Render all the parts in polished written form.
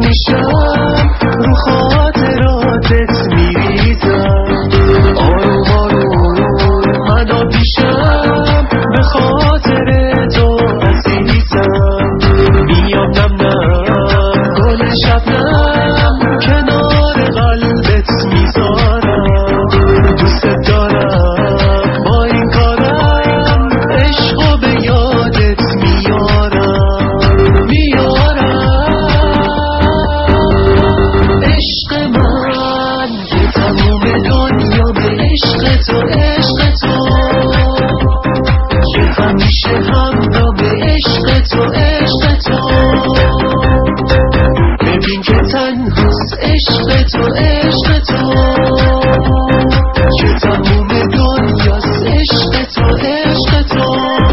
میشم رو خاطراتت میریزم، آروم آروم منو پیشم به خاطر تو عزیزم. میام نم نم گل شبنم کنار قلبت میذارم، دوست دارم با این کارم عشقو به یادت میارم. عشق من که تموم دنیا به عشق تو، عشق تو که همیشه همراه به عشق تو، عشق تو. ببین که تنهاست عشق تو، عشق تو که تموم دنیاست، عشق تو، عشق تو.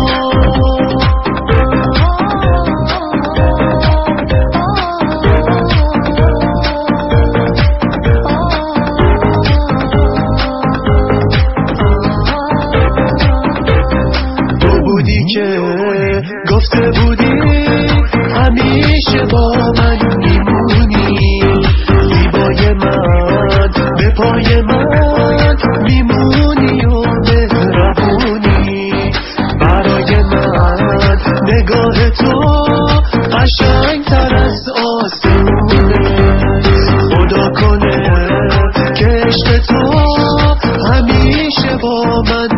که گفته بودی همیشه با من میمونی، زیبای من به پای من میمونی و مهربونی. برای من نگاه تو قشنگتر از آسمونه، خدا کنه که عشق تو همیشه با من